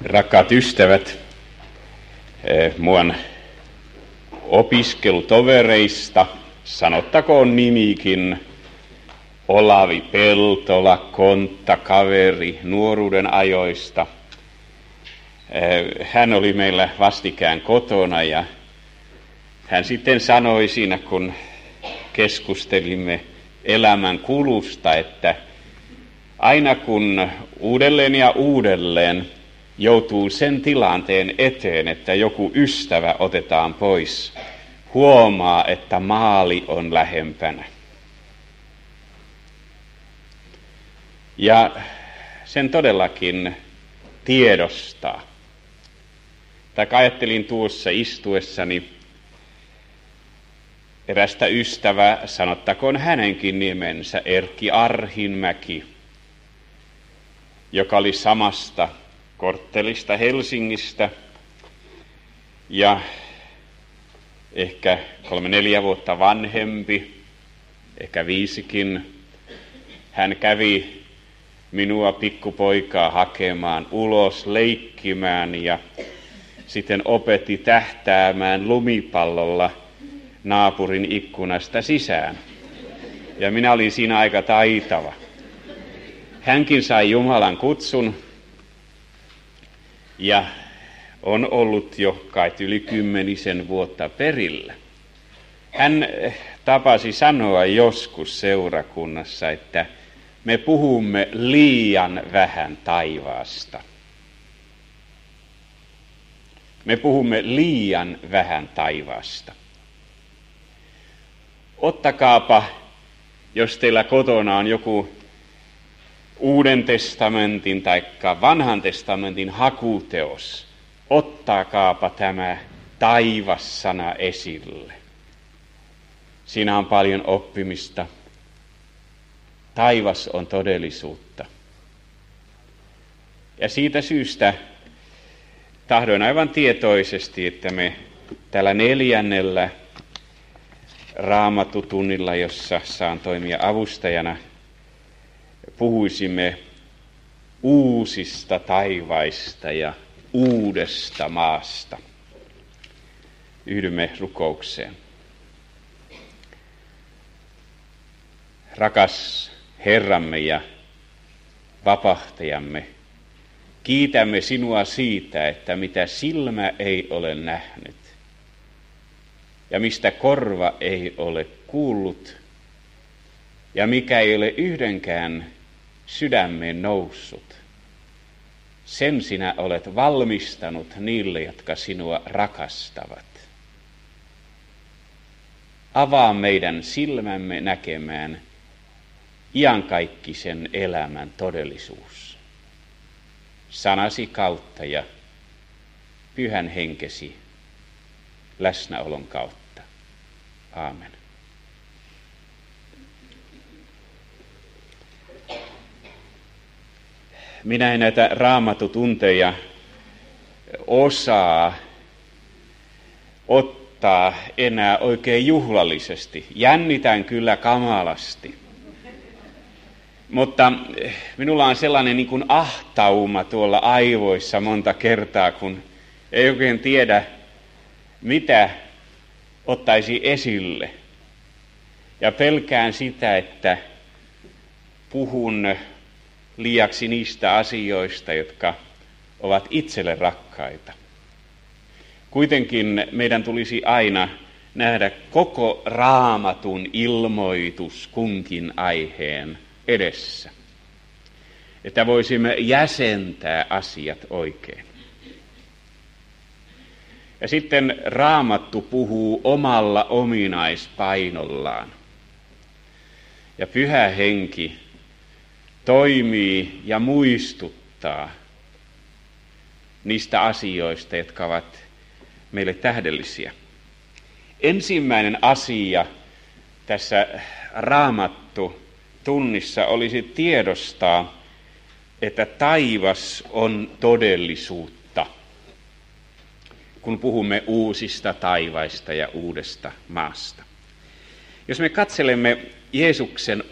Rakkaat ystävät, muan opiskelutovereista, sanottakoon nimikin, Olavi Peltola, konttakaveri nuoruuden ajoista. Hän oli meillä vastikään kotona ja hän sitten sanoi siinä, kun keskustelimme elämän kulusta, että aina kun uudelleen ja uudelleen joutuu sen tilanteen eteen, että joku ystävä otetaan pois, huomaa, että maali on lähempänä. Ja sen todellakin tiedostaa. Tai ajattelin tuossa istuessani erästä ystävää, sanottakoon hänenkin nimensä, Erkki Arhinmäki, joka oli samasta korttelista Helsingistä ja ehkä 3-4 vuotta vanhempi, ehkä 5kin. Hän kävi minua pikkupoikaa hakemaan ulos leikkimään ja sitten opetti tähtäämään lumipallolla naapurin ikkunasta sisään. Ja minä olin siinä aika taitava. Hänkin sai Jumalan kutsun ja on ollut jo kai yli 10 vuotta perillä. Hän tapasi sanoa joskus seurakunnassa, että me puhumme liian vähän taivaasta. Me puhumme liian vähän taivaasta. Ottakaapa, jos teillä kotona on joku Uuden testamentin tai Vanhan testamentin hakuteos, ottakaapa tämä taivas-sana esille. Siinä on paljon oppimista. Taivas on todellisuutta. Ja siitä syystä tahdoin aivan tietoisesti, että me tällä 4. raamattutunnilla, jossa saan toimia avustajana, puhuisimme uusista taivaista ja uudesta maasta. Yhdymme rukoukseen. Rakas Herramme ja vapahtajamme, kiitämme sinua siitä, että mitä silmä ei ole nähnyt ja mistä korva ei ole kuullut ja mikä ei ole yhdenkään sydämeen noussut, sen sinä olet valmistanut niille, jotka sinua rakastavat. Avaa meidän silmämme näkemään iankaikkisen elämän todellisuus sanasi kautta ja pyhän henkesi läsnäolon kautta. Aamen. Minä en näitä raamatutunteja osaa ottaa enää oikein juhlallisesti. Jännitän kyllä kamalasti. Mutta minulla on sellainen niin kuin ahtauma tuolla aivoissa monta kertaa, kun ei oikein tiedä, mitä ottaisi esille. Ja pelkään sitä, että puhun liiaksi niistä asioista, jotka ovat itselle rakkaita. Kuitenkin meidän tulisi aina nähdä koko Raamatun ilmoitus kunkin aiheen edessä, että voisimme jäsentää asiat oikein. Ja sitten Raamattu puhuu omalla ominaispainollaan. Ja Pyhä Henki toimii ja muistuttaa niistä asioista, jotka ovat meille tähdellisiä. Ensimmäinen asia tässä Raamattu-tunnissa olisi tiedostaa, että taivas on todellisuutta, kun puhumme uusista taivaista ja uudesta maasta. Jos me katselemme Jeesuksen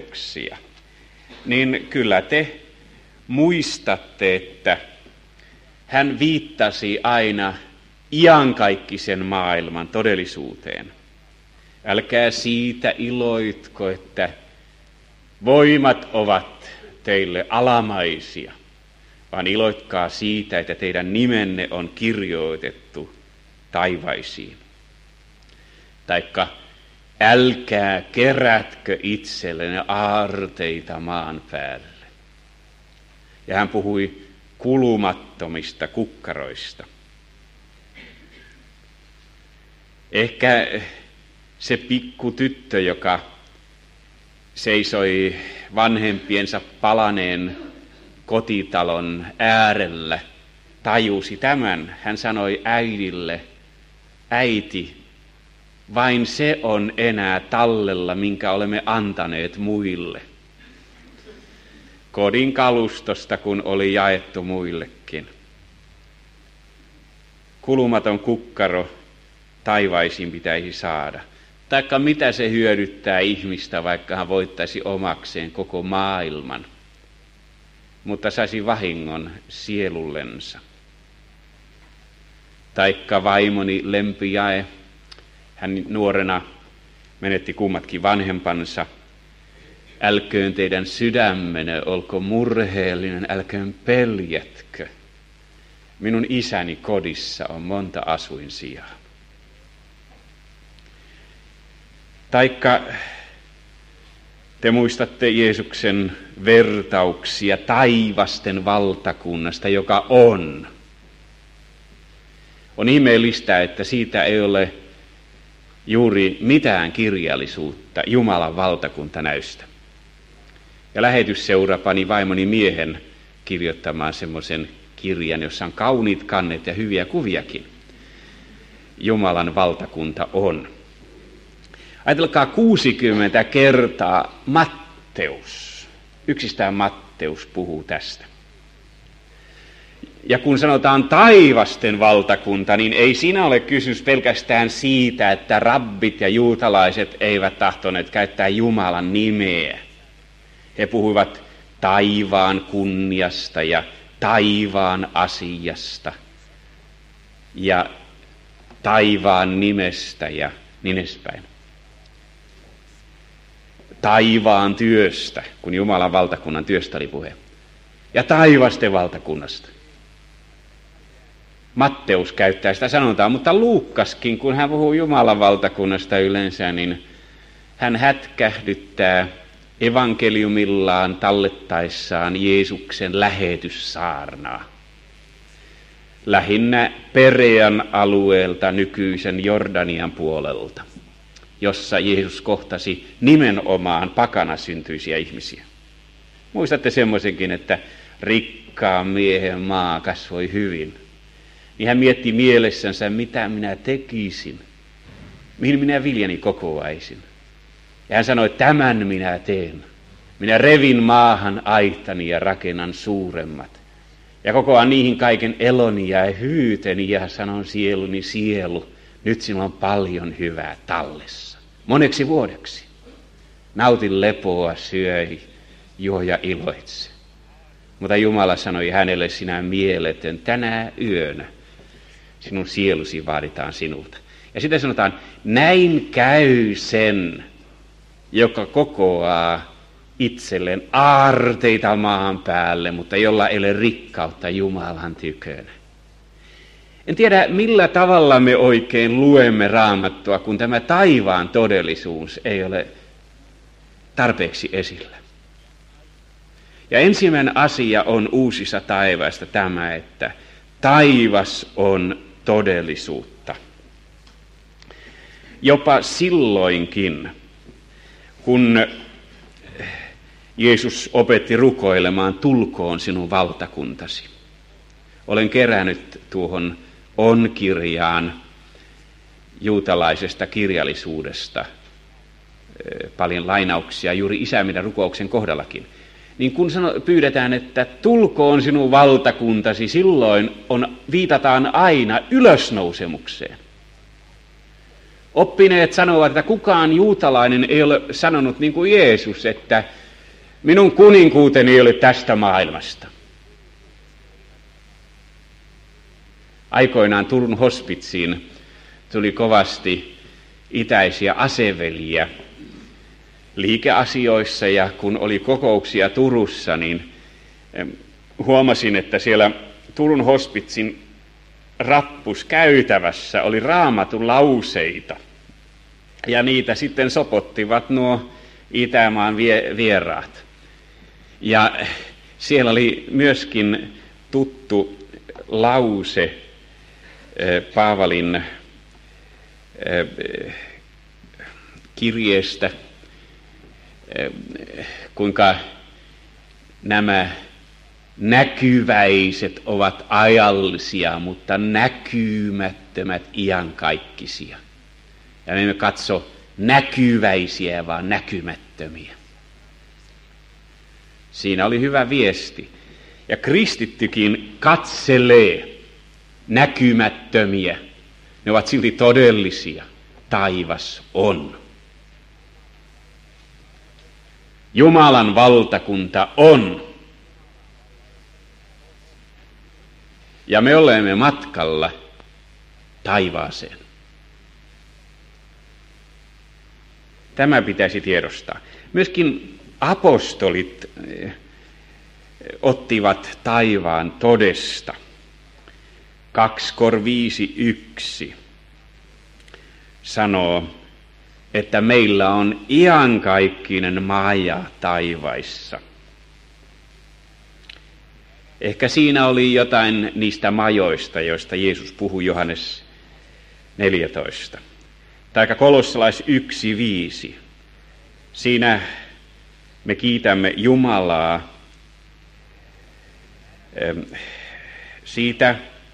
opetuksia, niin kyllä te muistatte, että hän viittasi aina iankaikkisen maailman todellisuuteen. Älkää siitä iloitko, että voimat ovat teille alamaisia, vaan iloitkaa siitä, että teidän nimenne on kirjoitettu taivaisiin. Taikka älkää kerätkö itsellenne aarteita maan päälle. Ja hän puhui kulumattomista kukkaroista. Ehkä se pikku tyttö, joka seisoi vanhempiensa palaneen kotitalon äärellä, tajusi tämän. Hän sanoi äidille, äiti, vain se on enää tallella, minkä olemme antaneet muille. Kodin kalustosta, kun oli jaettu muillekin. Kulumaton kukkaro taivaisiin pitäisi saada. Taikka mitä se hyödyttää ihmistä, vaikka hän voittaisi omakseen koko maailman, mutta saisi vahingon sielullensa. Taikka vaimoni Lempijae, hän nuorena menetti kummatkin vanhempansa. Älköön teidän sydämenne olko murheellinen, älköön peljätkö. Minun isäni kodissa on monta asuinsijaa. Taikka te muistatte Jeesuksen vertauksia taivasten valtakunnasta, joka on. On ihmeellistä, että siitä ei ole juuri mitään kirjallisuutta Jumalan valtakuntanäystä. Ja lähetysseura pani vaimoni miehen kirjoittamaan semmoisen kirjan, jossa on kauniit kannet ja hyviä kuviakin. Jumalan valtakunta on. Ajatelkaa 60 kertaa Matteus. Yksistään Matteus puhuu tästä. Ja kun sanotaan taivasten valtakunta, niin ei siinä ole kysymys pelkästään siitä, että rabbit ja juutalaiset eivät tahtoneet käyttää Jumalan nimeä. He puhuivat taivaan kunniasta ja taivaan asiasta ja taivaan nimestä ja niin edespäin. Taivaan työstä, kun Jumalan valtakunnan työstä oli puhe. Ja taivasten valtakunnasta. Matteus käyttää sitä sanontaa, mutta Luukkaskin, kun hän puhuu Jumalan valtakunnasta yleensä, niin hän hätkähdyttää evankeliumillaan tallettaessaan Jeesuksen lähetyssaarnaa. Lähinnä Perean alueelta nykyisen Jordanian puolelta, jossa Jeesus kohtasi nimenomaan pakanasyntyisiä ihmisiä. Muistatte semmoisenkin, että rikkaan miehen maa kasvoi hyvin. Niin hän mietti mielessänsä, mitä minä tekisin, mihin minä viljani kokoaisin. Ja hän sanoi, tämän minä teen. Minä revin maahan aittani ja rakennan suuremmat. Ja kokoan niihin kaiken eloni ja hyyteni ja sanon sieluni, sielu, nyt sinulla on paljon hyvää tallessa. Moneksi vuodeksi. Nautin lepoa, syöi, juo ja iloitse. Mutta Jumala sanoi hänelle, sinä mieletön, tänä yönä sinun sielusi vaaditaan sinulta. Ja sitten sanotaan, näin käy sen, joka kokoaa itselleen aarteita maan päälle, mutta jolla ei ole rikkautta Jumalan tykönä. En tiedä, millä tavalla me oikein luemme Raamattua, kun tämä taivaan todellisuus ei ole tarpeeksi esillä. Ja ensimmäinen asia on uusissa taivaista tämä, että taivas on todellisuutta. Jopa silloinkin, kun Jeesus opetti rukoilemaan, tulkoon sinun valtakuntasi. Olen kerännyt tuohon on-kirjaan juutalaisesta kirjallisuudesta paljon lainauksia juuri isämidän rukouksen kohdallakin. Niin kun pyydetään, että tulkoon sinun valtakuntasi, silloin viitataan aina ylösnousemukseen. Oppineet sanovat, että kukaan juutalainen ei ole sanonut niin kuin Jeesus, että minun kuninkuuteni ei ole tästä maailmasta. Aikoinaan Turun hospitsiin tuli kovasti itäisiä aseveliä liikeasioissa, ja kun oli kokouksia Turussa, niin huomasin, että siellä Turun hospitsin rappuskäytävässä oli Raamatun lauseita, ja niitä sitten sopottivat nuo Itämaan vieraat. Ja siellä oli myöskin tuttu lause Paavalin kirjeestä, kuinka nämä näkyväiset ovat ajallisia, mutta näkymättömät iankaikkisia. Ja me emme katso näkyväisiä, vaan näkymättömiä. Siinä oli hyvä viesti. Ja kristittykin katselee näkymättömiä. Ne ovat silti todellisia. Taivas on. Jumalan valtakunta on. Ja me olemme matkalla taivaaseen. Tämä pitäisi tiedostaa. Myöskin apostolit ottivat taivaan todesta. 2 Kor 5:1 sanoo, että meillä on iankaikkinen maja taivaissa. Ehkä siinä oli jotain niistä majoista, joista Jeesus puhui Johannes 14. Taikka Kolossalais 1:5. Siinä me kiitämme Jumalaa siitä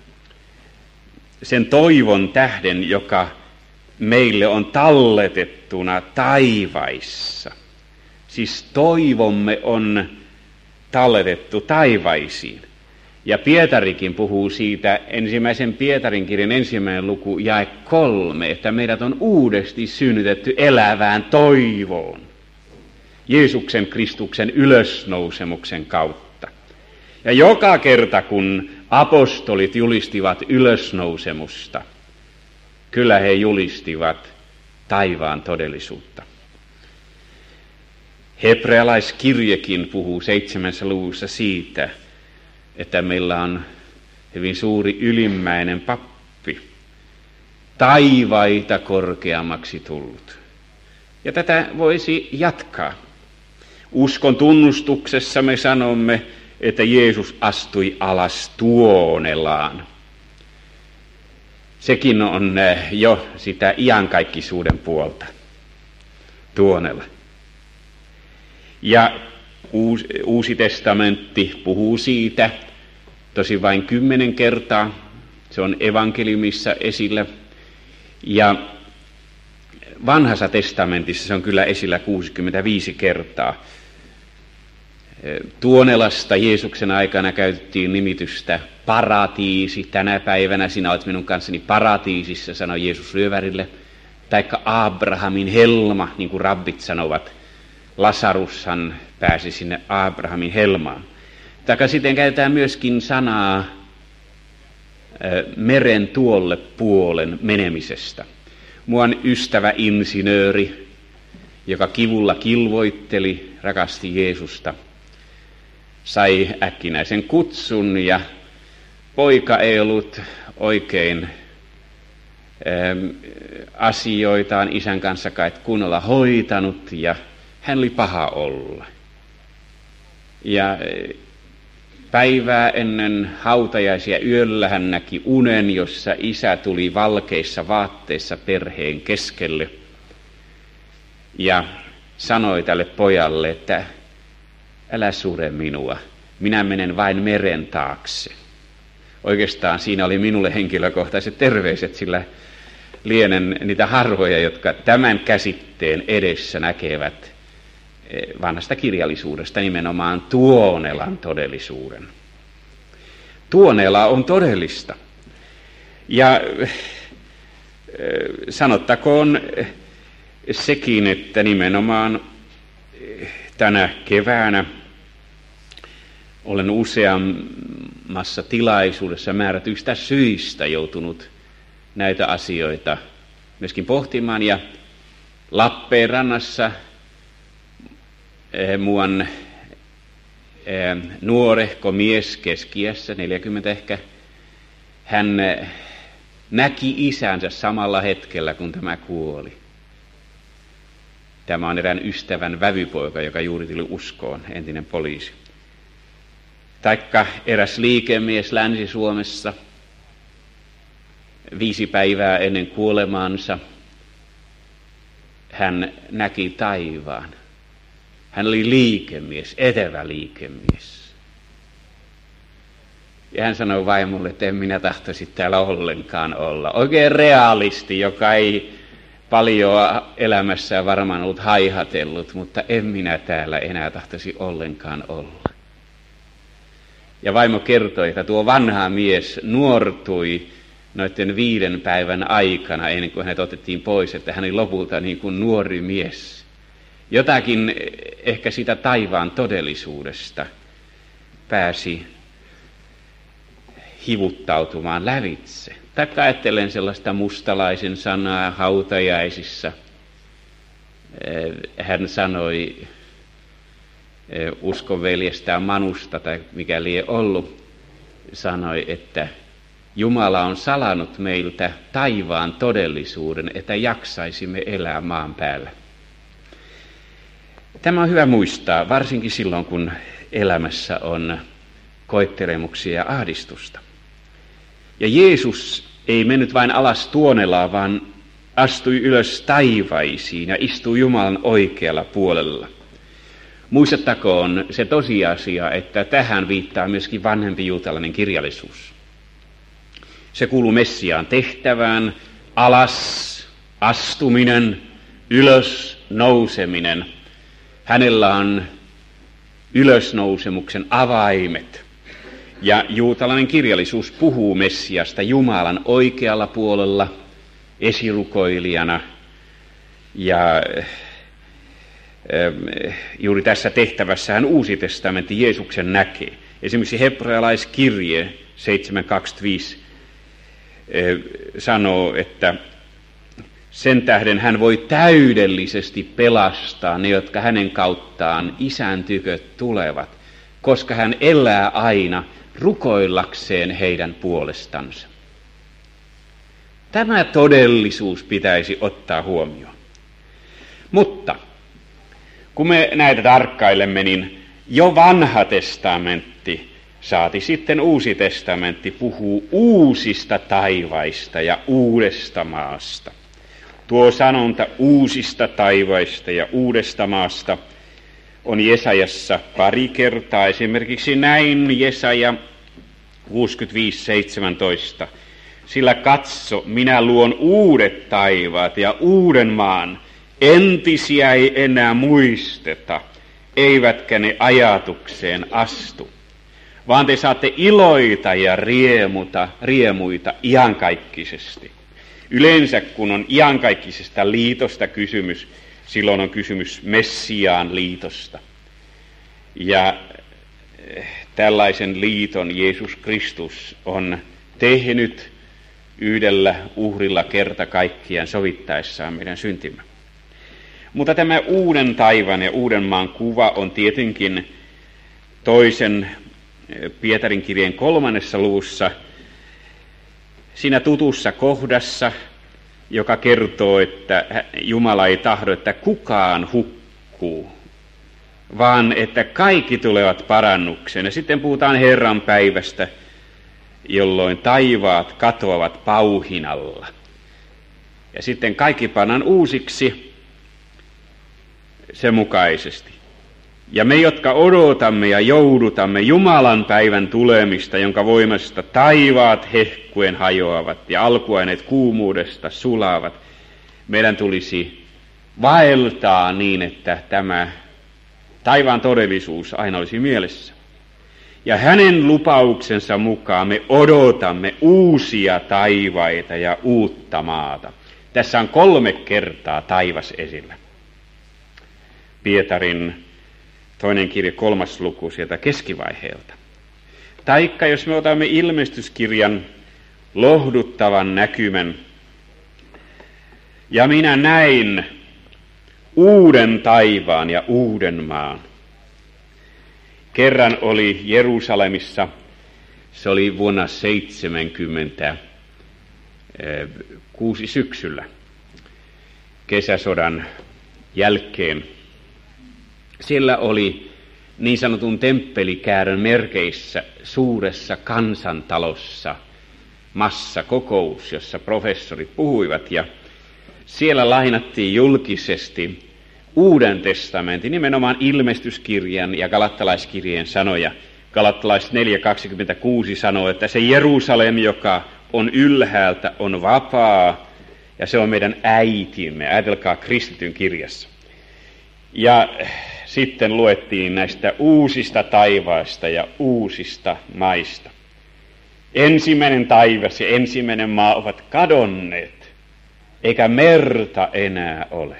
sen toivon tähden, joka meille on talletettuna taivaissa. Siis toivomme on talletettu taivaisiin. Ja Pietarikin puhuu siitä, ensimmäisen Pietarin kirjan 1. luku jae 3, että meidät on uudesti synnytetty elävään toivoon. Jeesuksen Kristuksen ylösnousemuksen kautta. Ja joka kerta, kun apostolit julistivat ylösnousemusta, kyllä he julistivat taivaan todellisuutta. Hebrealaiskirjekin puhuu 7. luvussa siitä, että meillä on hyvin suuri ylimmäinen pappi, taivaita korkeammaksi tullut. Ja tätä voisi jatkaa. Uskon tunnustuksessa me sanomme, että Jeesus astui alas tuonelaan. Sekin on jo sitä iankaikkisuuden puolta. Tuonela. Ja Uusi testamentti puhuu siitä, tosi vain 10 kertaa. Se on evankeliumissa esillä. Ja Vanhassa testamentissa se on kyllä esillä 65 kertaa. Tuonelasta Jeesuksen aikana käytettiin nimitystä paratiisi. Tänä päivänä sinä olet minun kanssani paratiisissa, sanoi Jeesus ryövärille. Taikka Abrahamin helma, niin kuin rabbit sanovat. Lasarushan pääsi sinne Abrahamin helmaan. Taikka sitten käytetään myöskin sanaa meren tuolle puolen menemisestä. Mua on ystävä insinööri, joka kivulla kilvoitteli, rakasti Jeesusta. Sai äkkinäisen kutsun ja poika ei ollut oikein asioitaan isän kanssa kai kunnolla hoitanut ja hän oli paha olla. Ja päivää ennen hautajaisia yöllä hän näki unen, jossa isä tuli valkeissa vaatteissa perheen keskelle ja sanoi tälle pojalle, että älä sure minua, minä menen vain meren taakse. Oikeastaan siinä oli minulle henkilökohtaiset terveiset, sillä lienen niitä harvoja, jotka tämän käsitteen edessä näkevät vanhasta kirjallisuudesta nimenomaan Tuonelan todellisuuden. Tuonela on todellista. Ja sanottakoon sekin, että nimenomaan tänä keväänä Olen useammassa tilaisuudessa määrätyistä syistä joutunut näitä asioita myöskin pohtimaan. Ja Lappeenrannassa muuan nuorehko mies keski-iässä, 40 ehkä, hän näki isänsä samalla hetkellä, kun tämä kuoli. Tämä on erään ystävän vävypoika, joka juuri tuli uskoon, entinen poliisi. Taikka eräs liikemies Länsi-Suomessa 5 päivää ennen kuolemaansa hän näki taivaan. Hän oli liikemies, etevä liikemies. Ja hän sanoi vaimolle, että en minä tahtoisi täällä ollenkaan olla. Oikein realisti, joka ei paljon elämässään varmaan ollut haihatellut, mutta en minä täällä enää tahtoisi ollenkaan olla. Ja vaimo kertoi, että tuo vanha mies nuortui noiden 5 päivän aikana, ennen kuin hänet otettiin pois, että hän oli lopulta niin kuin nuori mies. Jotakin ehkä sitä taivaan todellisuudesta pääsi hivuttautumaan lävitse. Taikka ajattelen sellaista mustalaisen sanaa hautajaisissa. Hän sanoi uskonveljestään Manusta, tai mikä lie ollut, sanoi, että Jumala on salannut meiltä taivaan todellisuuden, että jaksaisimme elää maan päällä. Tämä on hyvä muistaa, varsinkin silloin, kun elämässä on koettelemuksia ja ahdistusta. Ja Jeesus ei mennyt vain alas tuonelaan, vaan astui ylös taivaisiin ja istui Jumalan oikealla puolella. Muistettakoon se tosiasia, että tähän viittaa myöskin vanhempi juutalainen kirjallisuus. Se kuuluu Messiaan tehtävään, alas astuminen, ylös nouseminen. Hänellä on ylösnousemuksen avaimet. Ja juutalainen kirjallisuus puhuu Messiasta Jumalan oikealla puolella esirukoilijana. Ja juuri tässä tehtävässähän Uusi testamentti Jeesuksen näkee. Esimerkiksi hebrealaiskirje 7.25 sanoo, että sen tähden hän voi täydellisesti pelastaa ne, jotka hänen kauttaan Isän tykö tulevat, koska hän elää aina rukoillakseen heidän puolestansa. Tämä todellisuus pitäisi ottaa huomioon. Mutta kun me näitä tarkkailemme, niin jo Vanha testamentti, saati sitten Uusi testamentti, puhuu uusista taivaista ja uudesta maasta. Tuo sanonta uusista taivaista ja uudesta maasta on Jesajassa pari kertaa. Esimerkiksi näin Jesaja 65:17. Sillä katso, minä luon uudet taivaat ja uuden maan. Entisiä ei enää muisteta, eivätkä ne ajatukseen astu, vaan te saatte iloita ja riemuita iankaikkisesti. Yleensä kun on iankaikkisesta liitosta kysymys, silloin on kysymys Messiaan liitosta. Ja tällaisen liiton Jeesus Kristus on tehnyt yhdellä uhrilla kerta kaikkiaan sovittaessaan meidän syntimme. Mutta tämä uuden taivaan ja uuden maan kuva on tietenkin toisen Pietarin kirjeen 3. luvussa siinä tutussa kohdassa, joka kertoo, että Jumala ei tahdo, että kukaan hukkuu, vaan että kaikki tulevat parannukseen. Ja sitten puhutaan Herran päivästä, jolloin taivaat katoavat pauhinalla. Ja sitten kaikki pannaan uusiksi sen mukaisesti. Ja me, jotka odotamme ja joudutamme Jumalan päivän tulemista, jonka voimasta taivaat hehkuen hajoavat ja alkuaineet kuumuudesta sulavat, meidän tulisi vaeltaa niin, että tämä taivaan todellisuus aina olisi mielessä. Ja hänen lupauksensa mukaan me odotamme uusia taivaita ja uutta maata. Tässä on 3 kertaa taivas esillä. Pietarin 2. kirja 3. luku sieltä keskivaiheelta. Taikka jos me otamme ilmestyskirjan lohduttavan näkymän, ja minä näin uuden taivaan ja uuden maan. Kerran oli Jerusalemissa, se oli vuonna 1976 syksyllä, kesäsodan jälkeen. Siellä oli niin sanotun temppelikäärön merkeissä suuressa kansantalossa massakokous, jossa professorit puhuivat, ja siellä lainattiin julkisesti Uuden testamentin, nimenomaan ilmestyskirjan ja galattalaiskirjeen sanoja. Galattalaiset 4.26 sanoo, että se Jerusalem, joka on ylhäältä, on vapaa, ja se on meidän äitimme. Ajatelkaa kristityn kirjassa. Ja sitten luettiin näistä uusista taivaista ja uusista maista. Ensimmäinen taivas ja ensimmäinen maa ovat kadonneet, eikä merta enää ole.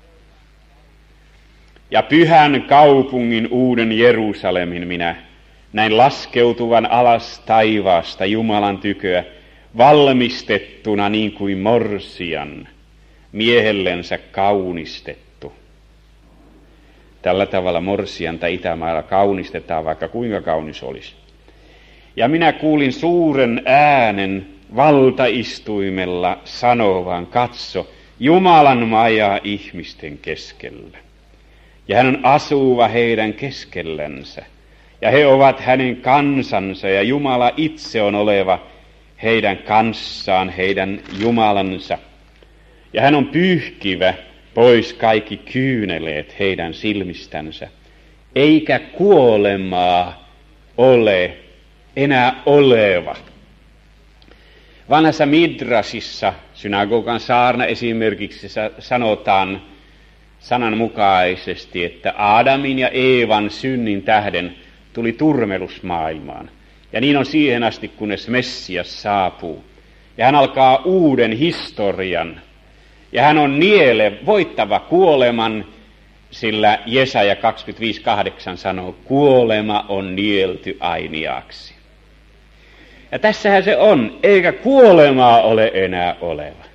Ja pyhän kaupungin uuden Jerusalemin minä näin laskeutuvan alas taivaasta Jumalan tyköä, valmistettuna niin kuin morsian, miehellensä kaunistettu. Tällä tavalla morsianta Itämaalla kaunistetaan, vaikka kuinka kaunis olisi. Ja minä kuulin suuren äänen valtaistuimella sanovan, katso, Jumalan maja ihmisten keskellä. Ja hän on asuva heidän keskellänsä. Ja he ovat hänen kansansa, ja Jumala itse on oleva heidän kanssaan, heidän Jumalansa. Ja hän on pyyhkivä pois kaikki kyyneleet heidän silmistänsä. Eikä kuolemaa ole enää oleva. Vanhassa Midrasissa, synagogan saarna esimerkiksi, sanotaan sananmukaisesti, että Aadamin ja Eevan synnin tähden tuli turmelus maailmaan. Ja niin on siihen asti, kunnes Messias saapuu. Ja hän alkaa uuden historian. Ja hän on voittava kuoleman, sillä Jesaja 25.8 sanoo, kuolema on nielty ainiaksi. Ja tässähän se on, eikä kuolemaa ole enää oleva.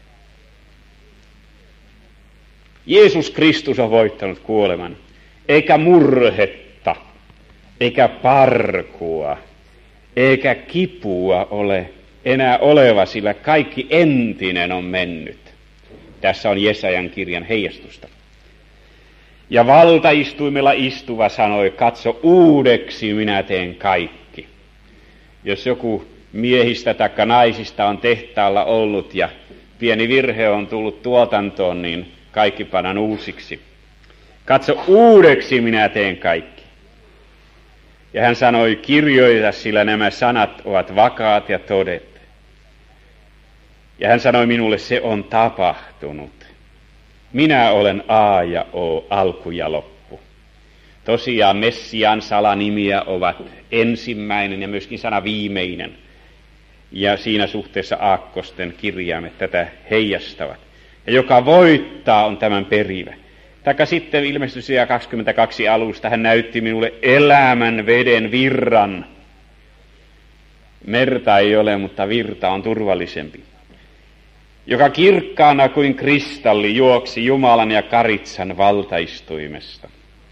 Jeesus Kristus on voittanut kuoleman, eikä murhetta, eikä parkua, eikä kipua ole enää oleva, sillä kaikki entinen on mennyt. Tässä on Jesajan kirjan heijastusta. Ja valtaistuimella istuva sanoi, katso, uudeksi minä teen kaikki. Jos joku miehistä tai naisista on tehtaalla ollut ja pieni virhe on tullut tuotantoon, niin kaikki pannaan uusiksi. Katso, uudeksi minä teen kaikki. Ja hän sanoi, kirjoita, sillä nämä sanat ovat vakaat ja todet. Ja hän sanoi minulle, se on tapahtunut. Minä olen A ja O, alku ja loppu. Tosiaan Messiaan salanimiä ovat ensimmäinen ja myöskin sana viimeinen. Ja siinä suhteessa aakkosten kirjaimet tätä heijastavat. Ja joka voittaa on tämän perivä. Taikka sitten ilmestysija 22 alusta hän näytti minulle elämän veden virran. Merta ei ole, mutta virta on turvallisempi. Joka kirkkaana kuin kristalli juoksi Jumalan ja karitsan valtaistuimesta.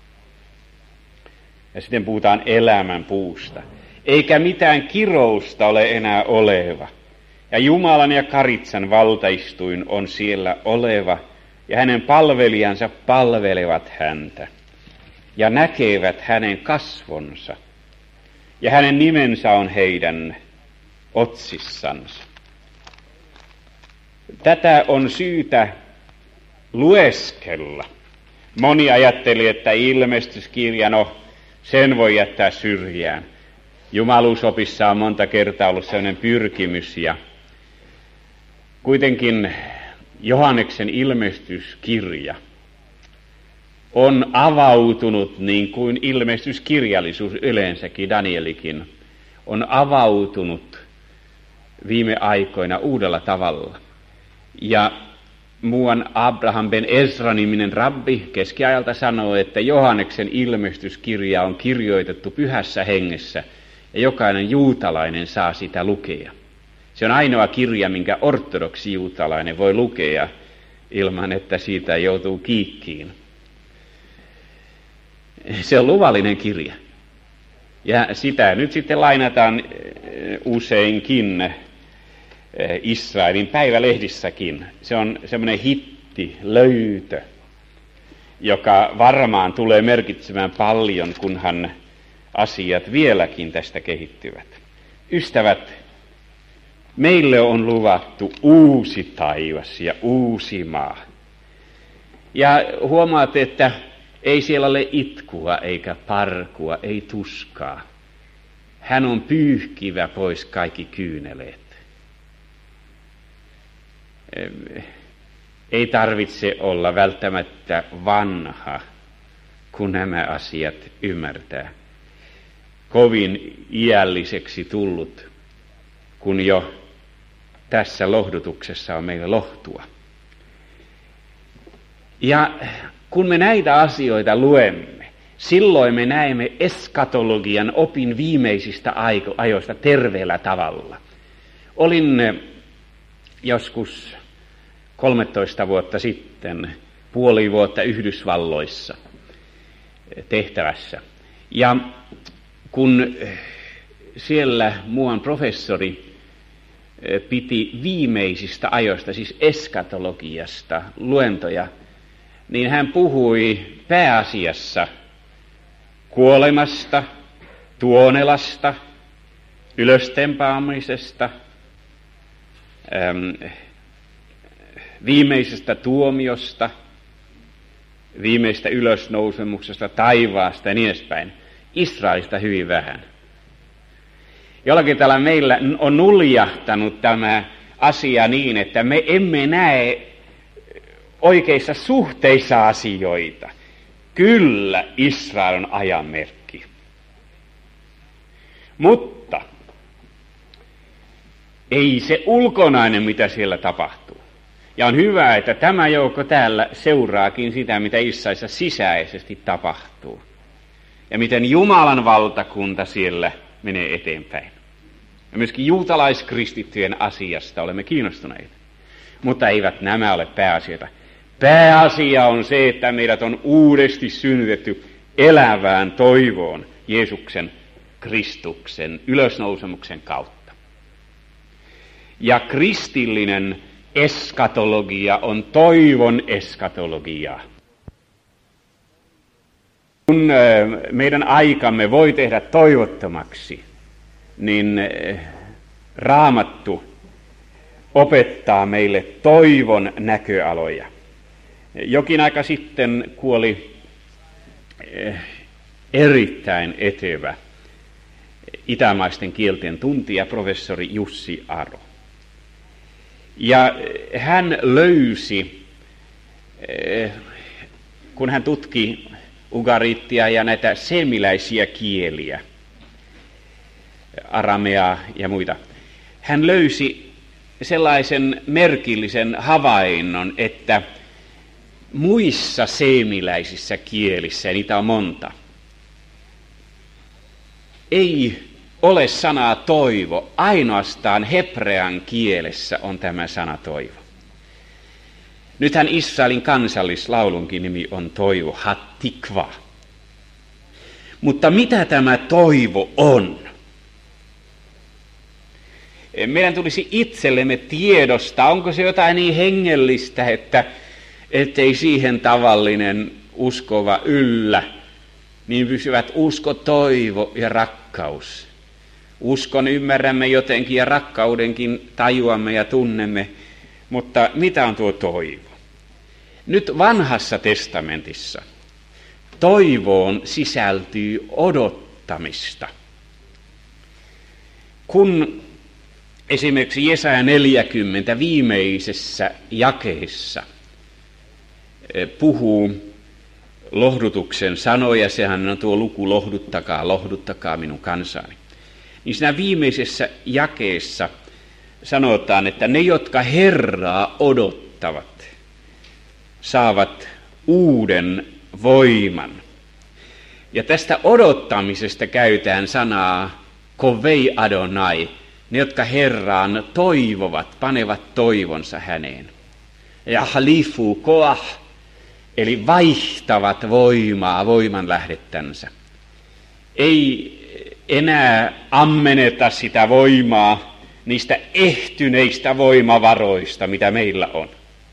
Ja sitten puhutaan elämän puusta. Eikä mitään kirousta ole enää oleva. Ja Jumalan ja karitsan valtaistuin on siellä oleva, ja hänen palvelijansa palvelevat häntä, ja näkevät hänen kasvonsa, ja hänen nimensä on heidän otsissansa. Tätä on syytä lueskella. Moni ajatteli, että ilmestyskirja, sen voi jättää syrjään. Jumaluusopissa on monta kertaa ollut sellainen pyrkimys, ja kuitenkin Johanneksen ilmestyskirja on avautunut niin kuin ilmestyskirjallisuus yleensäkin, Danielikin, on avautunut viime aikoina uudella tavalla. Ja muuan Abraham ben Ezra-niminen rabbi keskiajalta sanoo, että Johanneksen ilmestyskirja on kirjoitettu pyhässä hengessä ja jokainen juutalainen saa sitä lukea. Se on ainoa kirja, minkä ortodoksi juutalainen voi lukea ilman, että siitä joutuu kiikkiin. Se on luvallinen kirja. Ja sitä nyt sitten lainataan useinkin Israelin päivälehdissäkin. Se on semmoinen hitti, löytö, joka varmaan tulee merkitsemään paljon, kunhan asiat vieläkin tästä kehittyvät. Ystävät, meille on luvattu uusi taivas ja uusi maa. Ja huomaatte, että ei siellä ole itkua eikä parkua, ei tuskaa. Hän on pyyhkivä pois kaikki kyyneleet. Ei tarvitse olla välttämättä vanha, kun nämä asiat ymmärtää. Kovin iälliseksi tullut, kun jo tässä lohdutuksessa on meillä lohtua. Ja kun me näitä asioita luemme, silloin me näemme eskatologian opin viimeisistä ajoista terveellä tavalla. Olin joskus 13 vuotta sitten, puoli vuotta Yhdysvalloissa tehtävässä. Ja kun siellä muuan professori piti viimeisistä ajoista, siis eskatologiasta, luentoja, niin hän puhui pääasiassa kuolemasta, tuonelasta, ylöstempaamisesta, viimeisestä tuomiosta, viimeistä ylösnousemuksesta, taivaasta ja niin edespäin. Israelista hyvin vähän. Jollakin tavalla meillä on nuljahtanut tämä asia niin, että me emme näe oikeissa suhteissa asioita. Kyllä Israel on ajan merkki. Mutta ei se ulkonainen, mitä siellä tapahtuu. Ja on hyvä, että tämä joukko täällä seuraakin sitä, mitä Israelissa sisäisesti tapahtuu. Ja miten Jumalan valtakunta siellä menee eteenpäin. Ja myöskin juutalaiskristittyjen asiasta olemme kiinnostuneita. Mutta eivät nämä ole pääasioita. Pääasia on se, että meidät on uudesti synnytetty elävään toivoon Jeesuksen, Kristuksen, ylösnousemuksen kautta. Ja kristillinen eskatologia on toivon eskatologiaa. Kun meidän aikamme voi tehdä toivottomaksi, niin Raamattu opettaa meille toivon näköaloja. Jokin aika sitten kuoli erittäin etevä itämaisten kielten tuntija professori Jussi Aro. Ja hän löysi, kun hän tutki ugarittia ja näitä seemiläisiä kieliä, arameaa ja muita, hän löysi sellaisen merkillisen havainnon, että muissa seemiläisissä kielissä, ja niitä on monta, ei ole sanaa toivo, ainoastaan hebrean kielessä on tämä sana toivo. Nythän Israelin kansallislaulunkin nimi on toivo, hatikva. Mutta mitä tämä toivo on? Meidän tulisi itsellemme tiedostaa, onko se jotain niin hengellistä, ettei siihen tavallinen uskova yllä, niin pysyvät usko, toivo ja rakkaus. Uskon ymmärrämme jotenkin ja rakkaudenkin tajuamme ja tunnemme, mutta mitä on tuo toivo? Nyt vanhassa testamentissa toivoon sisältyy odottamista. Kun esimerkiksi Jesaja 40 viimeisessä jakeessa puhuu lohdutuksen sanoja, sehän on tuo luku lohduttakaa minun kansani. Niin siinä viimeisessä jakeessa sanotaan, että ne, jotka Herraa odottavat, saavat uuden voiman. Ja tästä odottamisesta käytetään sanaa kovei Adonai, ne jotka Herraan toivovat, panevat toivonsa häneen. Ja halifu koah, eli vaihtavat voimaa, voiman lähdettänsä. Ei enää ammenneta sitä voimaa niistä ehtyneistä voimavaroista, mitä meillä on.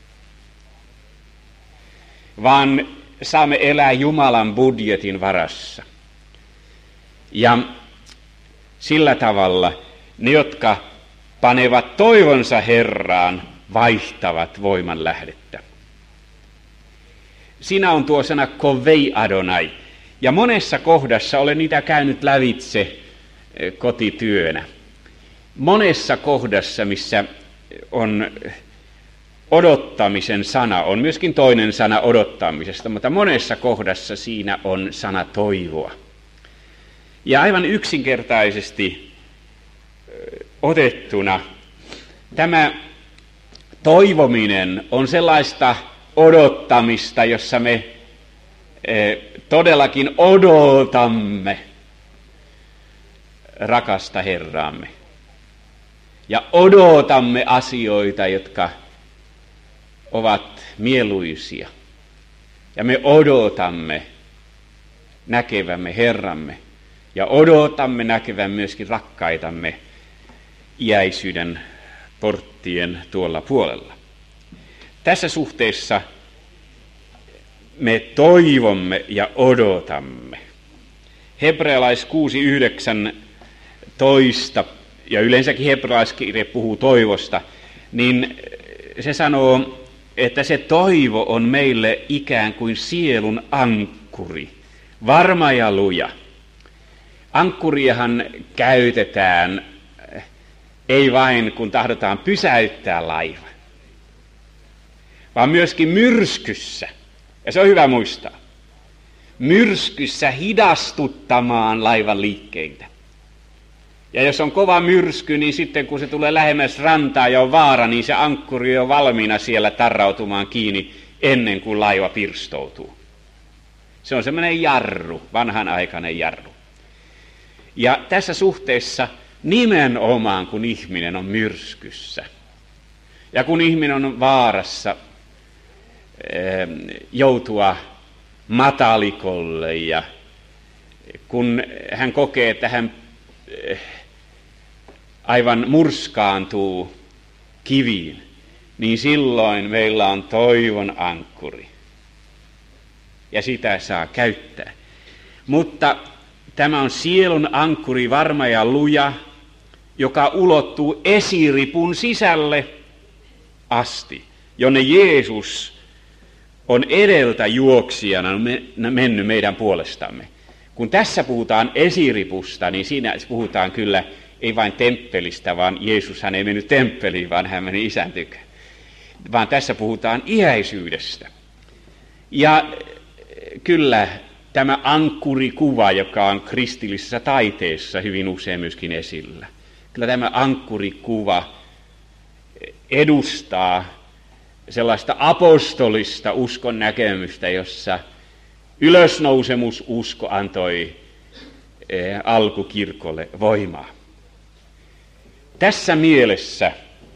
Vaan saamme elää Jumalan budjetin varassa. Ja sillä tavalla ne, jotka panevat toivonsa Herraan, vaihtavat voiman lähdettä. Siinä on tuo sana kovei Adonai. Ja monessa kohdassa olen niitä käynyt lävitse kotityönä. Monessa kohdassa, missä on odottamisen sana, on myöskin toinen sana odottamisesta, mutta monessa kohdassa siinä on sana toivoa. Ja aivan yksinkertaisesti otettuna tämä toivominen on sellaista odottamista, jossa me todellakin odotamme rakasta Herraamme. Ja odotamme asioita, jotka ovat mieluisia. Ja me odotamme näkevämme Herramme. Ja odotamme näkevämme myöskin rakkaitamme iäisyyden porttien tuolla puolella. Tässä suhteessa me toivomme ja odotamme. Hebrealais 6:19 ja yleensäkin hebrealaiskirje puhuu toivosta, niin se sanoo, että se toivo on meille ikään kuin sielun ankkuri, varma ja luja. Ankkuriahan käytetään ei vain kun tahdotaan pysäyttää laiva, vaan myöskin myrskyssä. Ja se on hyvä muistaa. Myrskyssä hidastuttamaan laivan liikkeitä. Ja jos on kova myrsky, niin sitten kun se tulee lähemmäs rantaa ja on vaara, niin se ankkuri on valmiina siellä tarrautumaan kiinni ennen kuin laiva pirstoutuu. Se on semmoinen jarru, vanhanaikainen jarru. Ja tässä suhteessa nimenomaan, kun ihminen on myrskyssä ja kun ihminen on vaarassa joutua matalikolle ja kun hän kokee, että hän aivan murskaantuu kiviin, niin silloin meillä on toivon ankkuri ja sitä saa käyttää. Mutta tämä on sielun ankkuri varma ja luja, joka ulottuu esiripun sisälle asti, jonne Jeesus on edeltä juoksijana mennyt meidän puolestamme. Kun tässä puhutaan esiripusta, niin siinä puhutaan kyllä ei vain temppelistä, vaan Jeesushan ei mennyt temppeliin, vaan hän meni Isän tykö. Vaan tässä puhutaan iäisyydestä. Ja kyllä tämä ankkurikuva, joka on kristillisessä taiteessa hyvin usein myöskin esillä. Kyllä tämä ankkurikuva edustaa sellaista apostolista uskon näkemystä, jossa ylösnousemususko antoi alkukirkolle voimaa. Tässä mielessä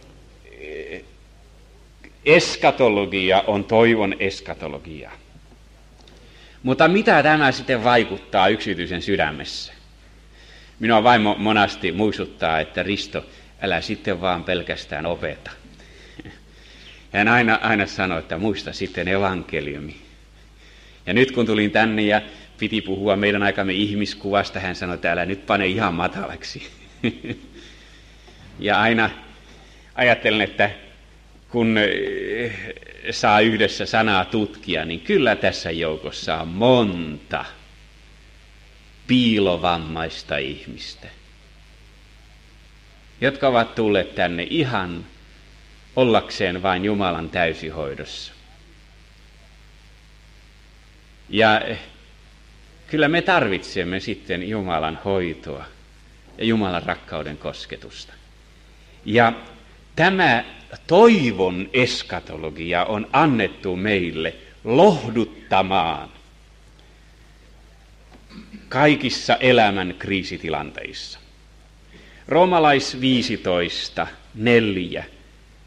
eskatologia on toivon eskatologia. Mutta mitä tämä sitten vaikuttaa yksityisen sydämessä? Minua vaimo monasti muistuttaa, että Risto, älä sitten vaan pelkästään opeta. Hän aina sanoi, että muista sitten evankeliumi. Ja nyt kun tulin tänne ja piti puhua meidän aikamme ihmiskuvasta, hän sanoi, että älä nyt pane ihan matalaksi. Ja aina ajattelen, että kun saa yhdessä sanaa tutkia, niin kyllä tässä joukossa on monta piilovammaista ihmistä, jotka ovat tulleet tänne ihan ollakseen vain Jumalan täysihoidossa. Ja kyllä me tarvitsemme sitten Jumalan hoitoa ja Jumalan rakkauden kosketusta. Ja Tämä toivon eskatologia on annettu meille lohduttamaan kaikissa elämän kriisitilanteissa. Roomalais 15:4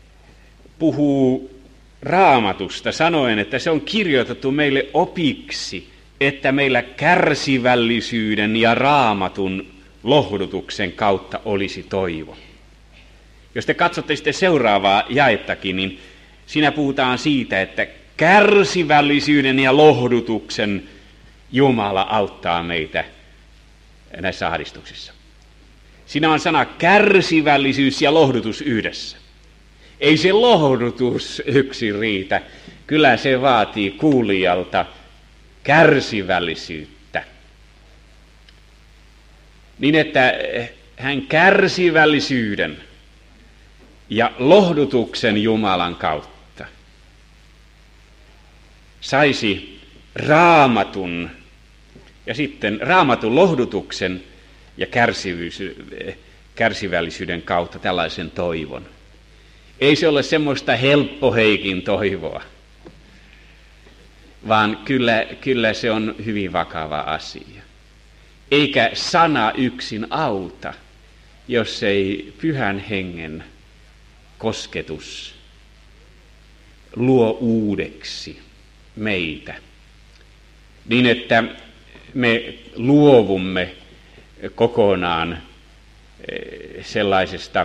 puhuu Raamatusta sanoen, että se on kirjoitettu meille opiksi, että meillä kärsivällisyyden ja Raamatun lohdutuksen kautta olisi toivo. Jos te katsotte sitten seuraavaa jaettakin, niin siinä puhutaan siitä, että kärsivällisyyden ja lohdutuksen Jumala auttaa meitä näissä ahdistuksissa. Siinä on sana kärsivällisyys ja lohdutus yhdessä. Ei se lohdutus yksin riitä, kyllä se vaatii kuulijalta kärsivällisyyttä. Niin että hän kärsivällisyyden ja lohdutuksen Jumalan kautta saisi Raamatun ja sitten Raamatun lohdutuksen ja kärsivällisyyden kautta tällaisen toivon. Ei se ole semmoista helppoheikin toivoa, vaan kyllä se on hyvin vakava asia. Eikä sana yksin auta, jos ei Pyhän Hengen kosketus luo uudeksi meitä, niin että me luovumme kokonaan sellaisesta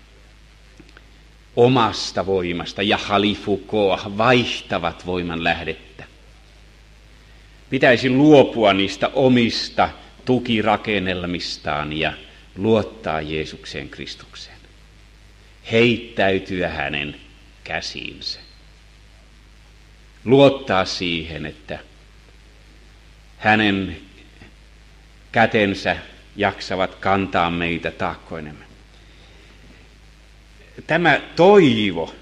omasta voimasta ja halifukoa, vaihtavat voiman lähdettä. Pitäisi luopua niistä omista tukirakennelmistaan ja luottaa Jeesukseen Kristukseen. Heittäytyä hänen käsiinsä. Luottaa siihen, että hänen kätensä jaksavat kantaa meitä taakkoinemme. Tämä toivo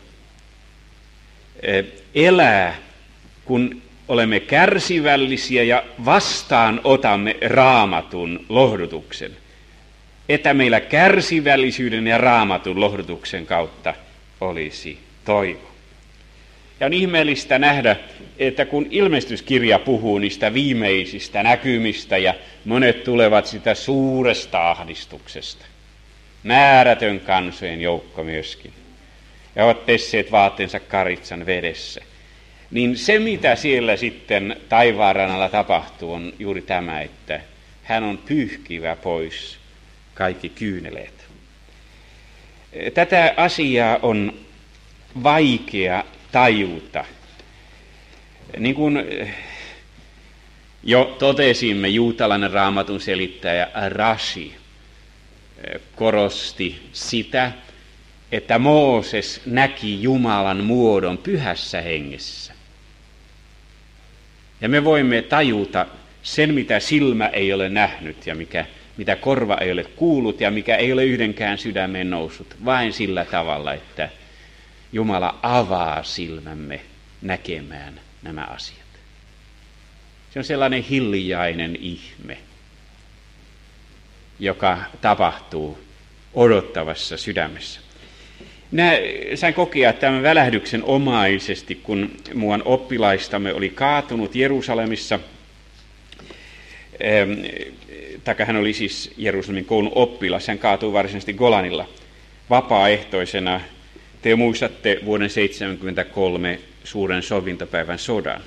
elää, kun olemme kärsivällisiä ja vastaanotamme Raamatun lohdutuksen, että meillä kärsivällisyyden ja Raamatun lohdutuksen kautta olisi toivo. Ja on ihmeellistä nähdä, että kun ilmestyskirja puhuu niistä viimeisistä näkymistä ja monet tulevat sitä suuresta ahdistuksesta, määrätön kansojen joukko myöskin, ja ovat pesseet vaatteensa karitsan vedessä, niin se mitä siellä sitten taivaanrannalla tapahtuu on juuri tämä, että hän on pyyhkivä pois kaikki kyyneleet. Tätä asiaa on vaikea tajuta. Niin kuin jo totesimme, juutalainen Raamatun selittäjä Rashi korosti sitä, että Mooses näki Jumalan muodon pyhässä hengessä. Ja me voimme tajuta sen, mitä silmä ei ole nähnyt ja mitä korva ei ole kuullut ja mikä ei ole yhdenkään sydämeen noussut, vain sillä tavalla, että Jumala avaa silmämme näkemään nämä asiat. Se on sellainen hiljainen ihme, joka tapahtuu odottavassa sydämessä. Minä sain kokea tämän välähdyksen omaisesti, kun muuan oppilaistamme oli kaatunut Jerusalemissa. Taikka hän oli siis Jerusalemin koulun oppilas, hän kaatui varsinaisesti Golanilla vapaaehtoisena. Te muistatte vuoden 1973 suuren sovintopäivän sodan.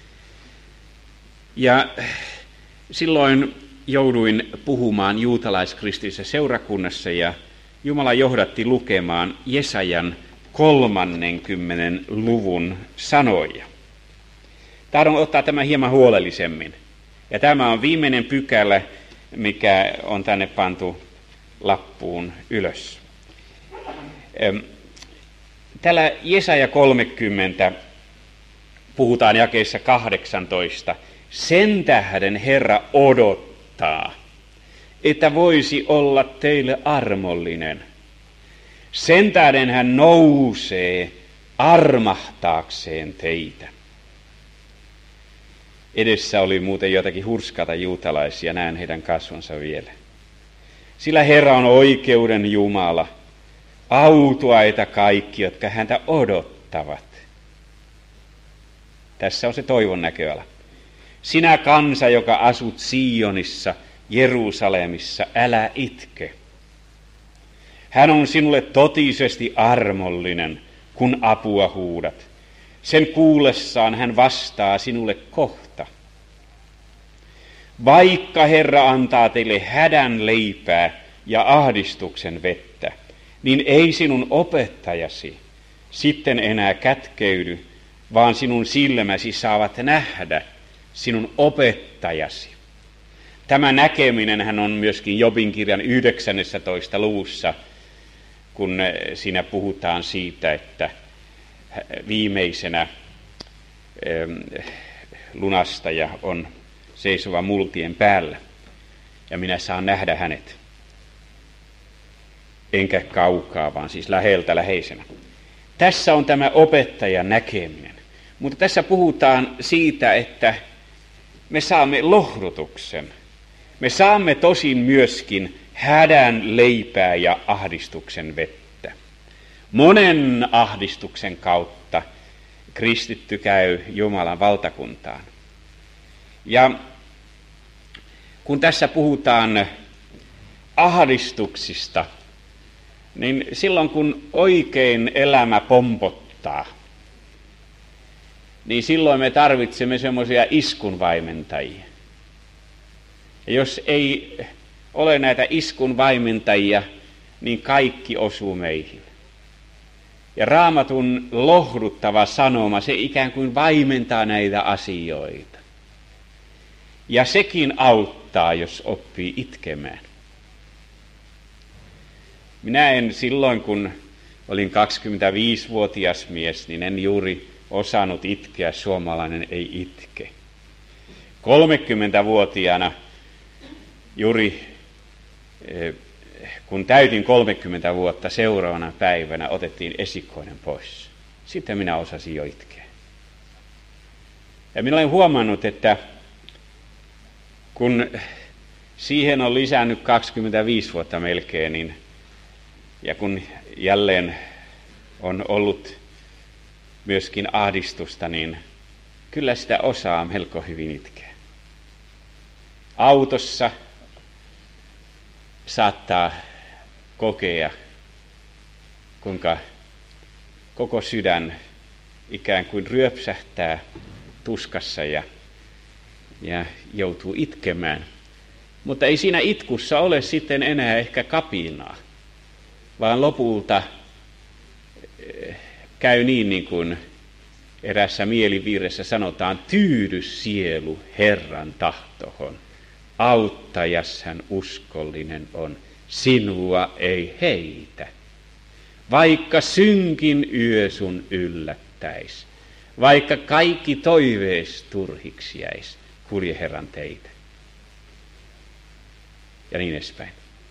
Ja silloin jouduin puhumaan juutalaiskristillisessä seurakunnassa ja Jumala johdatti lukemaan Jesajan 30. luvun sanoja. Tahdon ottaa tämän hieman huolellisemmin. Ja tämä on viimeinen pykälä, mikä on tänne pantu lappuun ylös. Täällä Jesaja 30 puhutaan jakeessa 18. Sen tähden Herra odottaa, että voisi olla teille armollinen. Sen tähden hän nousee armahtaakseen teitä. Edessä oli muuten jotakin hurskaita juutalaisia, näen heidän kasvonsa vielä. Sillä Herra on oikeuden Jumala, autuaita kaikki, jotka häntä odottavat. Tässä on se toivon näköala. Sinä kansa, joka asut Sionissa, Jerusalemissa, älä itke. Hän on sinulle totisesti armollinen, kun apua huudat. Sen kuullessaan hän vastaa sinulle kohta. Vaikka Herra antaa teille hädän leipää ja ahdistuksen vettä, niin ei sinun opettajasi sitten enää kätkeydy, vaan sinun silmäsi saavat nähdä sinun opettajasi. Tämä näkeminenhän on myöskin Jobin kirjan 19. luvussa, kun siinä puhutaan siitä, että viimeisenä lunastaja on seisova multien päällä, ja minä saan nähdä hänet. Enkä kaukaa, vaan siis läheltä läheisenä. Tässä on tämä opettajan näkeminen. Mutta tässä puhutaan siitä, että me saamme lohdutuksen. Me saamme tosin myöskin hädän leipää ja ahdistuksen vettä. Monen ahdistuksen kautta kristitty käy Jumalan valtakuntaan. Ja kun tässä puhutaan ahdistuksista, niin silloin kun oikein elämä pompottaa, niin silloin me tarvitsemme semmoisia iskunvaimentajia. Ja jos ei ole näitä iskunvaimentajia, niin kaikki osuu meihin. Ja Raamatun lohduttava sanoma, se ikään kuin vaimentaa näitä asioita. Ja sekin auttaa, jos oppii itkemään. Minä en silloin, kun olin 25-vuotias mies, niin en juuri osannut itkeä, suomalainen ei itke. 30-vuotiaana juuri kun täytin 30 vuotta, seuraavana päivänä otettiin esikoinen pois. Sitten minä osasin jo itkeä. Ja minä olen huomannut, että kun siihen on lisännyt 25 vuotta melkein, niin, ja kun jälleen on ollut myöskin ahdistusta, niin kyllä sitä osaa melko hyvin itkeä. Autossa saattaa kokea, kuinka koko sydän ikään kuin ryöpsähtää tuskassa ja joutuu itkemään. Mutta ei siinä itkussa ole sitten enää ehkä kapinaa, vaan lopulta käy niin kuin erässä mielivirressä sanotaan, tyydy sielu Herran tahtohon. Auttajas hän uskollinen on, sinua ei heitä. Vaikka synkin yö sun yllättäis, vaikka kaikki toivees turhiksi jäis, kulje Herran teitä. Ja niin edespäin.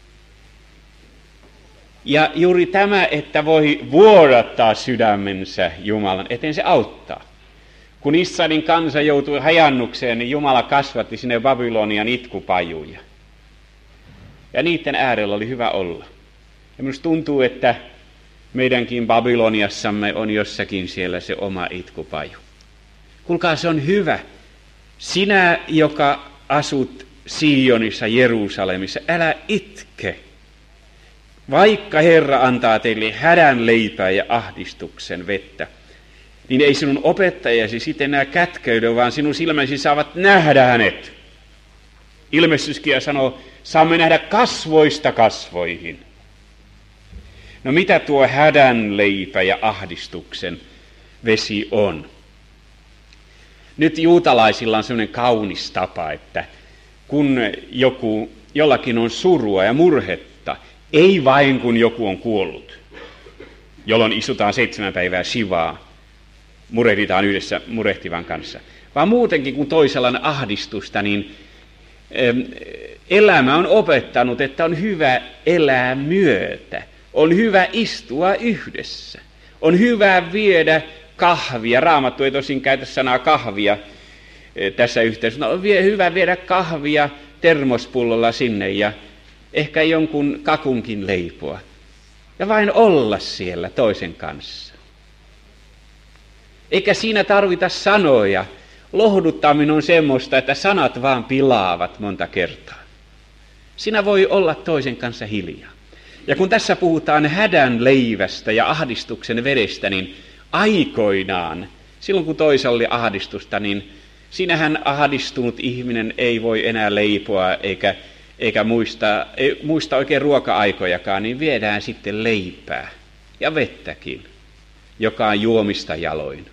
Ja juuri tämä, että voi vuodattaa sydämensä Jumalan eteen, se auttaa. Kun Israelin kansa joutui hajannukseen, niin Jumala kasvatti sinne Babylonian itkupajuja. Ja niiden äärellä oli hyvä olla. Ja minusta tuntuu, että meidänkin Babyloniassamme on jossakin siellä se oma itkupaju. Kuulkaa, se on hyvä. Sinä, joka asut Sionissa, Jerusalemissa, älä itke. Vaikka Herra antaa teille hädän leipää ja ahdistuksen vettä, niin ei sinun opettajasi sitten enää kätkeydy, vaan sinun silmäsi saavat nähdä hänet. Ilmestyskirja sanoo, saamme nähdä kasvoista kasvoihin. No mitä tuo hädän leipä ja ahdistuksen vesi on? Nyt juutalaisilla on sellainen kaunis tapa, että kun jollakin on surua ja murhetta, ei vain kun joku on kuollut, jolloin istutaan 7 päivää shivaa, murehditaan yhdessä murehtivan kanssa, vaan muutenkin kun toisella on ahdistusta, niin elämä on opettanut, että on hyvä elää myötä, on hyvä istua yhdessä, on hyvä viedä kahvia. Raamattu ei tosin käytä sanaa kahvia tässä yhteydessä. On hyvä viedä kahvia termospullolla sinne ja ehkä jonkun kakunkin leipoa. ja vain olla siellä toisen kanssa. Eikä siinä tarvita sanoja. Lohduttaminen on semmoista, että sanat vaan pilaavat monta kertaa. Siinä voi olla toisen kanssa hiljaa. Ja kun tässä puhutaan hädän leivästä ja ahdistuksen vedestä, niin aikoinaan, silloin kun toisella oli ahdistusta, niin siinähän ahdistunut ihminen ei voi enää leipoa eikä muista oikein ruoka-aikojakaan, niin viedään sitten leipää ja vettäkin, joka on juomista jaloin.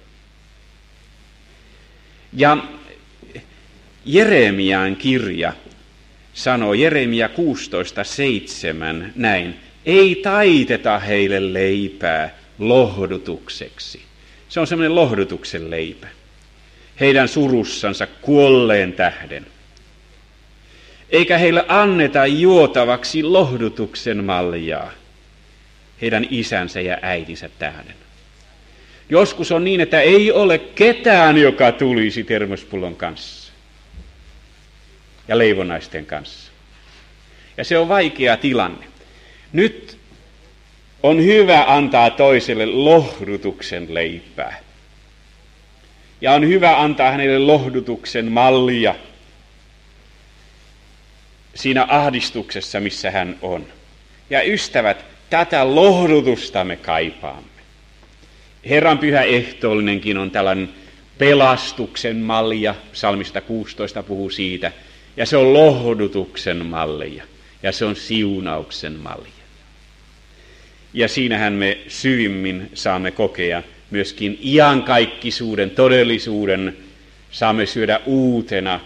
Ja Jeremian kirja sanoo, Jeremia 16:7 näin, ei taiteta heille leipää lohdutukseksi. Se on semmoinen lohdutuksen leipä. Heidän surussansa kuolleen tähden. Eikä heille anneta juotavaksi lohdutuksen maljaa heidän isänsä ja äitinsä tähden. Joskus on niin, että ei ole ketään, joka tulisi termospullon kanssa ja leivonaisten kanssa. Ja se on vaikea tilanne. Nyt on hyvä antaa toiselle lohdutuksen leipää. Ja on hyvä antaa hänelle lohdutuksen mallia siinä ahdistuksessa, missä hän on. Ja ystävät, tätä lohdutusta me kaipaamme. Herran pyhä ehtoollinenkin on tällainen pelastuksen malja, psalmista 16 puhuu siitä, ja se on lohdutuksen mallia, ja se on siunauksen malja. Ja siinähän me syvimmin saamme kokea myöskin iankaikkisuuden, todellisuuden, saamme syödä uutena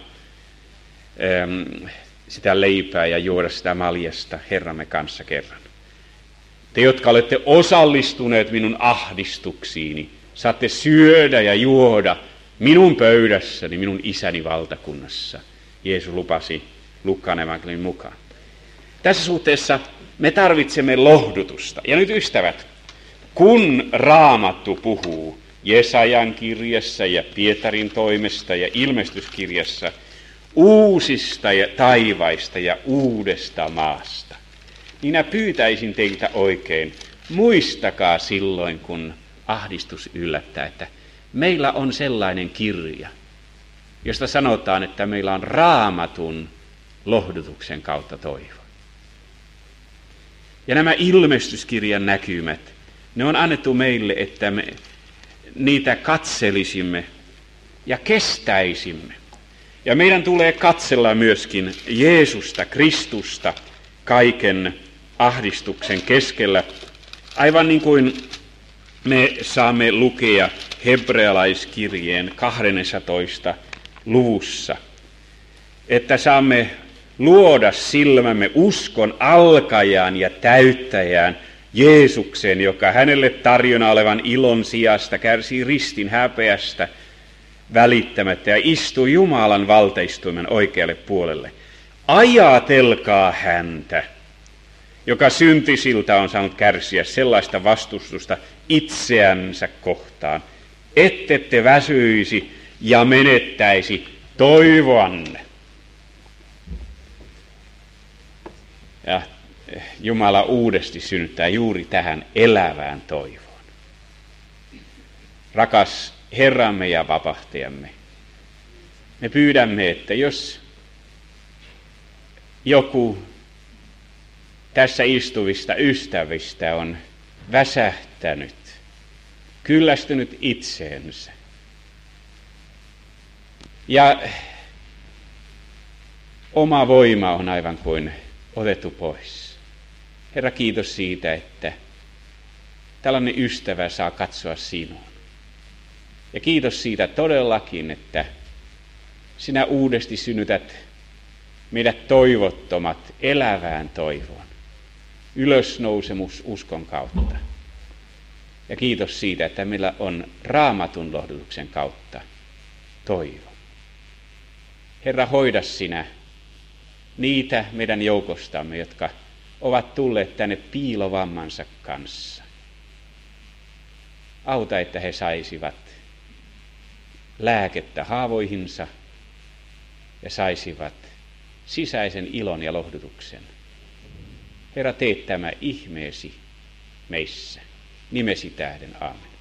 sitä leipää ja juoda sitä maljasta Herramme kanssa kerran. Te, jotka olette osallistuneet minun ahdistuksiini, saatte syödä ja juoda minun pöydässäni, minun isäni valtakunnassa. Jeesus lupasi Luukkaan evankeliumin mukaan. Tässä suhteessa me tarvitsemme lohdutusta. Ja nyt ystävät, kun Raamattu puhuu Jesajan kirjassa ja Pietarin toimesta ja ilmestyskirjassa uusista ja taivaista ja uudesta maasta, niin minä pyytäisin teiltä oikein, muistakaa silloin, kun ahdistus yllättää, että meillä on sellainen kirja, josta sanotaan, että meillä on Raamatun lohdutuksen kautta toivo. Ja nämä ilmestyskirjan näkymät, ne on annettu meille, että me niitä katselisimme ja kestäisimme. Ja meidän tulee katsella myöskin Jeesusta, Kristusta, kaiken ahdistuksen keskellä, aivan niin kuin me saamme lukea hebrealaiskirjeen 12. luvussa, että saamme luoda silmämme uskon alkajaan ja täyttäjään Jeesukseen, joka hänelle tarjona olevan ilon sijasta kärsii ristin häpeästä välittämättä ja istuu Jumalan valtaistuimen oikealle puolelle. Ajatelkaa häntä, joka syntisiltä on saanut kärsiä sellaista vastustusta itseänsä kohtaan, ettette väsyisi ja menettäisi toivoanne. Ja Jumala uudesti synnyttää juuri tähän elävään toivoon. Rakas Herramme ja vapahtajamme, me pyydämme, että jos joku tässä istuvista ystävistä on väsähtänyt, kyllästynyt itseensä ja oma voima on aivan kuin otettu pois. Herra, kiitos siitä, että tällainen ystävä saa katsoa sinuun. Ja kiitos siitä todellakin, että sinä uudesti synnytät meidät toivottomat elävään toivoon. Ylösnousemus uskon kautta. Ja kiitos siitä, että meillä on Raamatun lohdutuksen kautta toivo. Herra, hoida sinä niitä meidän joukostamme, jotka ovat tulleet tänne piilovammansa kanssa. Auta, että he saisivat lääkettä haavoihinsa ja saisivat sisäisen ilon ja lohdutuksen. Herra, tee tämä ihmeesi meissä. Nimesi tähden, aamen.